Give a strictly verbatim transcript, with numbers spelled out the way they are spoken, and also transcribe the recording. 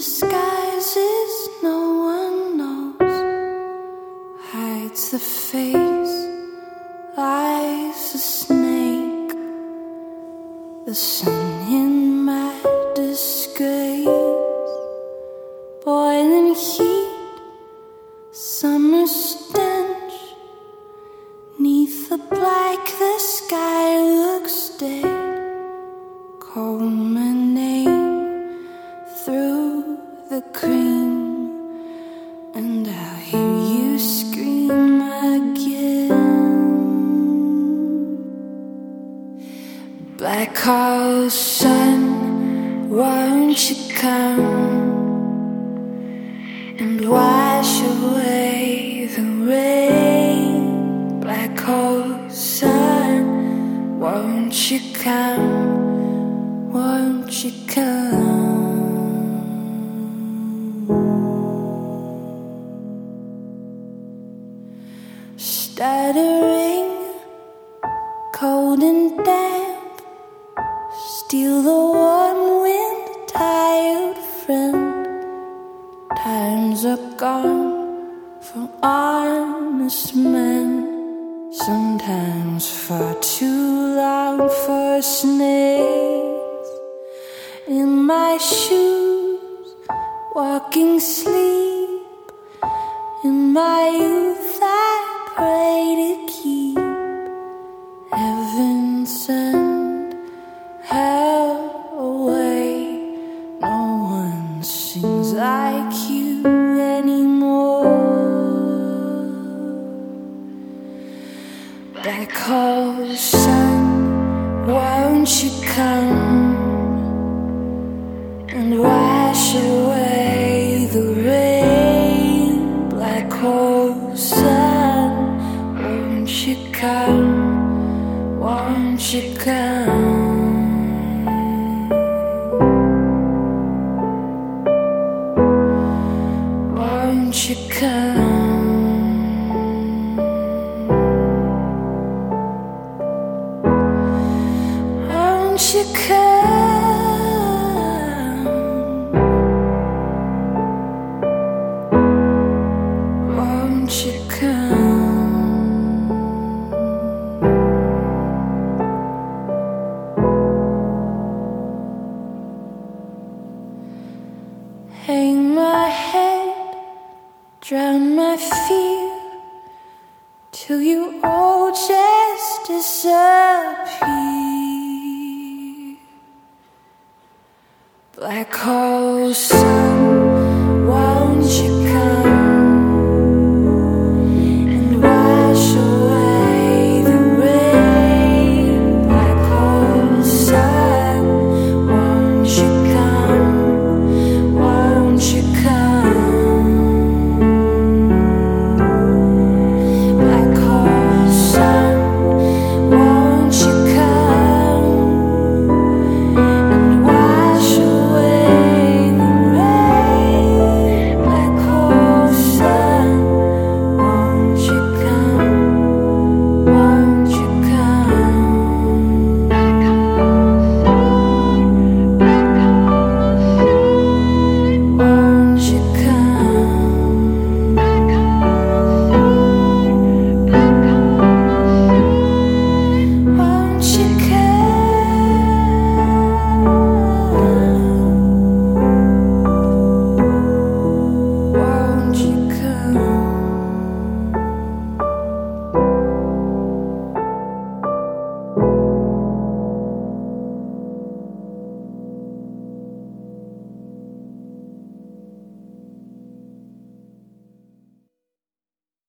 disguises no one knows, hides the face, lies a snake. The sun in my disgrace, boiling heat, summer stench. Neath the black the sky looks dead. Call my name through the cream, and I'll hear you scream again. Black hole sun, won't you come and wash away the rain? Black hole sun, won't you come? Won't you come? Stuttering, cold and damp, steal the warm wind, tired friend. Times are gone for honest men, sometimes far too long for snakes. In my shoes, walking sleep. In my youth I pray to keep heaven send hell away. No one sings like you anymore. Black hole sun, won't you come and wash away the rain? Black hole sun, won't you come? Won't you come? Won't you come? Won't you come? Won't you come? Hang my head, drown my fear, till you all just disappear. Black hole sun,